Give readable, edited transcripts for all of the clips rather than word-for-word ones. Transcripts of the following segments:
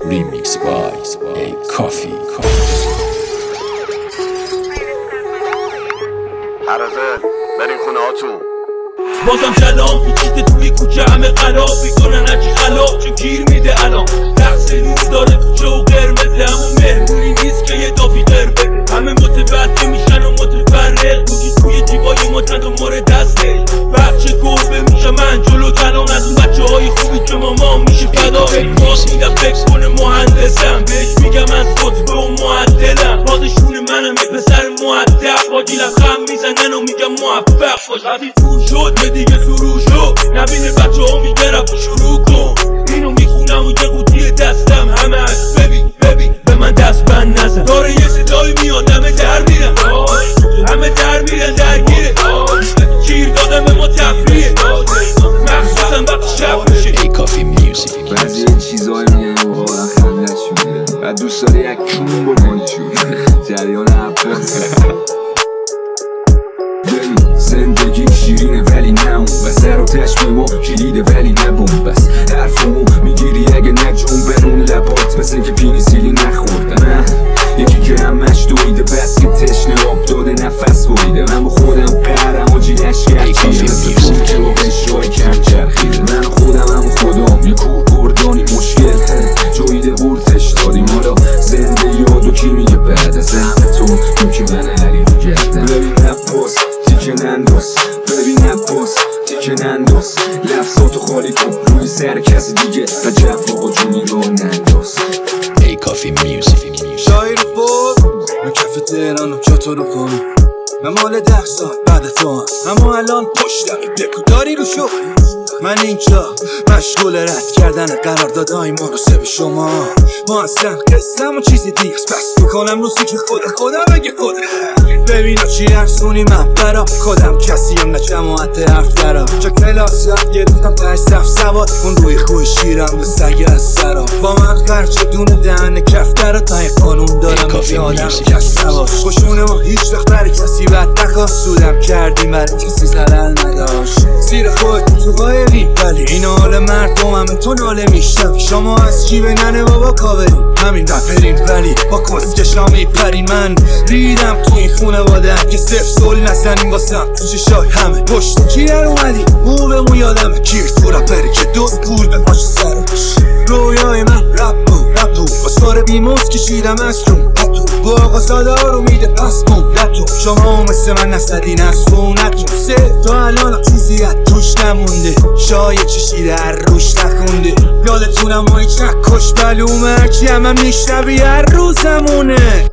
Remix by A Coffee. حرزه برین خونه هاتون. بازم سلام پیچیده توی کوچه همه قلاب میکنن هرچی خلاب چون گیر میده الان رقص روز داره کوچه و قرمزه همون مهمونی نیست که یه دافی قربه همه متوجه میشن و متفرق میگی توی جیبای متن و مورد دسته بچه گربه میشه من جلو تلان از اون بچه های خوبی که مامان میشه فدا باز میدم فکر کنه مهندسم بهش میگم از خطبه و معدلم بازشون منم یه پسر معدب با دیلم خم میزنن و میگم موفق باش حفیظ فور شد دیگه سرو شد نبینه بچه ها میگه رفت شروع کن اینو میخونم و یه قوطی دستم همه هست ببین به من دست بند نزن داره یه صدایی میاد همه در میرن همه در میرن درگیره گیر دادم به ما تفریه مخصوصا وقتی شب میشه A Coffee Music. بعضی چیزایی میگن و واقعا خنده‌اش میگیره و دوست داره یک کون بکنی جریان عباس زندگی شیرینه ولی نه اون و سر و تشبیه ما کلیده ولی نه بس حرفمو میگیری اگه نجوم برون لبات مثل که پینیسیلی نخوردم من یکی که همش دویده بس که تشنه آب داده نفس بریده من با خودم قهرم و جیلش گرچیده مثل پوچه و بشای کم چرخیده من خودم هم خودم یه کوه بردانی مشکل جویده بردش دادیم حالا زنده یادو کی میگه بعد از همه تو که من علی رو گردم ببین نپاس تیکه ننداز ببین نپاس تیکه ننداز لفظاتو خالی کن روی سر کسی دیگه و جواب جونی رو ننداز A Coffee Music. شایر بود من کف تهرانم چطور کنم من مال 10 سال بعد تو هم اما الان پشتم بکو داری رو شو من اینجا مشغول رد کردن قراردادهای مناسب شما ما اصلا قسم و چیزی دیگه بس میکنم روزی که خودم اگه خوده ببینا چی ارزونی من برا خودم کسی هم نه جماعت حرف درم چه کلاس یاد گرفتم تای صف سواد اون روی خوی شیرم به سگ از سرا با من خرچه دونه دهن کف درا تای قانون دارم که آدم کس سواش خوشونه ما هیچ وقت برای کسی بد نخواست سودم کردیم برای کسی زلل نداشت زیر خود تو قایلی ولی این حال مردم همه تو ناله میشتم شما از چی بیننه بابا کاوری همین رپرین ولی با کسکشا میپرین من ریدم تو این خونه بادم که صفر سول نزنیم واسم تو چشای همه پشت کی در اومدی موبمو یادمه کیر تو رپری که دوست پول به پاش سرش رویای من رپ بود با سار بیموز کشیدم از رو با آقا صدا رو میده پس کن نتون شما مثل من نستدین از خونتون سه تا الان چیزی از توش نمونده شایه چشیده هر روش نخونده یادتونم ما هیچ نکش بلومه هرچی همه میشنوی هر روزمونه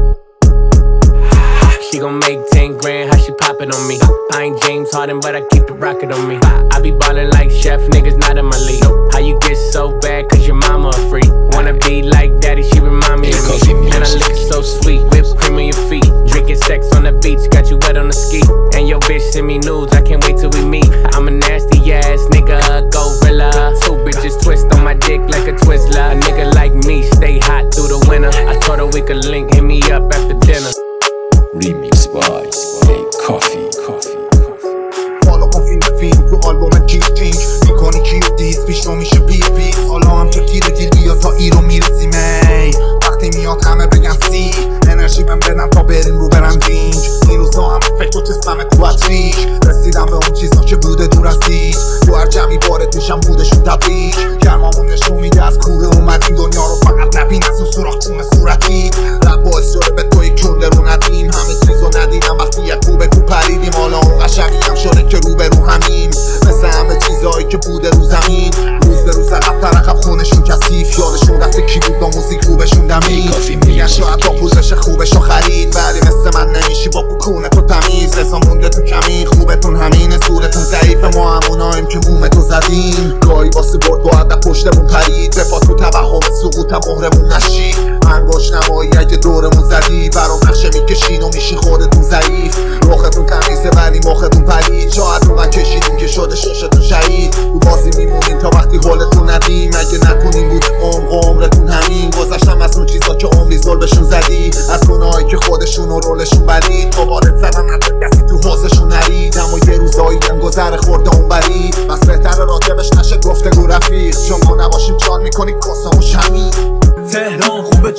She gon' make 10 grand, how she poppin' on me? I ain't James Harden, but I keep the rocket on me. I be ballin' like Chef, niggas not in my league. How you get so bad, cause your mama a freak. Wanna be like daddy, she remind me of me. And I lick it so sweet, whipped cream on your feet. Drinking sex on the beach, got you wet on the ski. And your bitch send me nudes, I can't wait till we meet. I'm a nasty ass nigga, a gorilla. Two bitches twist on my dick like a Twizzler. A nigga like me, stay hot through the winter. I told her we could link, hit me up after dinner. Remix by A Coffee. حالا کن فیلم تو آلبوم کیپینگ میکنی کیپ دیست پیش رو میشه پیس حالا هم که تیر دیل بیا تا ایرو میرسیم وقتی میاد همه بگن سی انرژی من بدم تا بریم رو برم دینگ این روزا هم فکر و جسمم تو اتریک رسیدم به اون چیزا که بوده دور از دید تو هر جمعی وارد میشم بودشون تبریک گرمامون نشون میده از کوره اومدیم دنیا رو فقط نبین از اون سوراخ چون صورتی رب باعث شده به توی کنده رو ندیم همه چیزو ندیدم وقتی یک کوبه کو پریدیم حالا اون قشنگی هم شده که رو به رو همیم مثل همه چیزایی که بوده رو زمین روز به روز عقب ترقب خونشون کثیف یادشون رفته کی بود با موزیک خوبشون دمید میگن شاید با پول بشه خوبشو خرید ولی مثل من نمیشی با پوکونه تو تمیز رسا مونده تو کمین خوبتون همینه صورتون ضعیف ما هموناییم که بوم تو زدیم گاهی واسه برد باید در پشتمون پرید رفات تو توهم سقوط مهرمون نشید انگاش نمایی اگه دورمون زدی برام نقشه میکشین و میشی خودتون ضعیف روختون تمیزه ولی مختون پرید شاید رو من کشیدیم که شده ششتون شهید رو بازی میمونین تا وقتی حالتون ندیم اگه نکنیم بود عمرتون همین گذشتم از اون چیزا که عمری ظلمشون زدی از اونایی که خودشون و رولشون بدید تا وارد زدن نداره کسی تو حوزشون نرید اما یه روزایی هم گذر خورده اون برید بس بهتر راجبش نشه گفتگو رفیق شما نباشیم چال میکنی کسامون شمید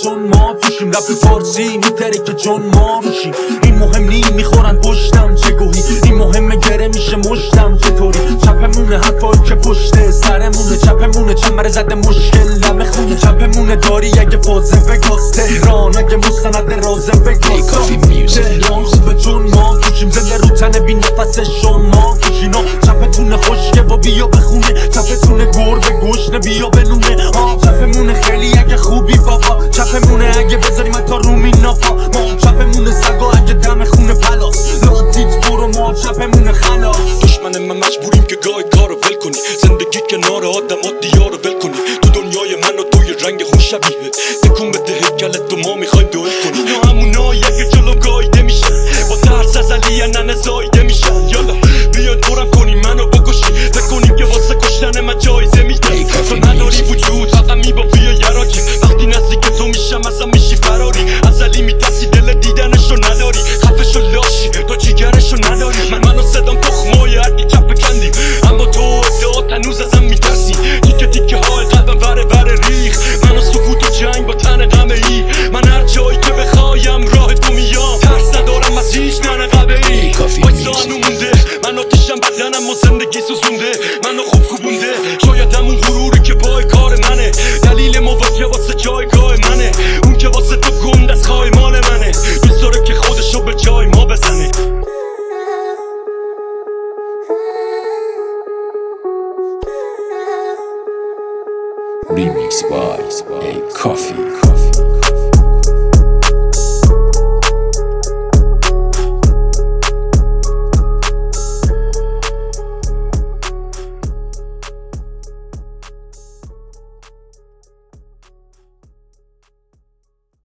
چون ما توشیم رفت فارسی میتره که چون ما روشیم این مهم نی میخورن پشتم چه گوهی این مهمه گره میشه مشتم چطوری چپمونه حرفایی که پشت سرمونه چپمونه چمبر زده مشکل لمه خونه چپمونه داری اگه فازه بگاز تهران اگه مستند رازه بگاز تهران خوبه چون ما توشیم زنده رو تنه بی نفس شما کشینا چپتونه خشکه و بیا بخونه چپتونه گربه گشنه بیا بلونه چپمونه خیلی اگه خوبی بابا چپمونه اگه بذاریم تا رومی نافا ما چپمونه سگا اگه دم خونه پلاس لاتیت برو ما چپمونه خلاص دشمن من مجبوریم که گاهی کارو ول کنی زندگی کنار آدم دیارو ول کنی تو دنیای من و توی رنگ خوش شبیه تکون بده هیکلت تو ما میخوایم دوئل کنی اینا همونایی که جلو گاییده میشن با ترس از علی ننه زایده میشن یالا بیان دورم کنی منو بکشی فکر کنیم که واسه کشتن من جایزه میدن تو نداری وجود فقط میبافی و یراکی وقتی نزدیک تو میشم ازم میشی فراری از علی میترسی دل دیدنشو نداری خفشو لاشی تو جیگرشو نداری منو صدام تخمای هرکی کپ کندیم اما تو ادعات هنوز ازم میترسی تیکه تیکه های قلبم وره ریخ منو سکوت و جنگ با تن غمه ای من هر جایی که بخوایم راه تو میام ترس ندارم از هیچ ننقبه ای وایسا هنو مونده من آتیشم بدنم و زندگی سوزونده منو خوب کوبونده شاید همون غروری که پای کار منه دلیل مواجه واسه جایگاه منه اون که واسه تو گند از خواهی مال منه دوست داره که خودشو به جای ما بزنه Remix by A Coffee.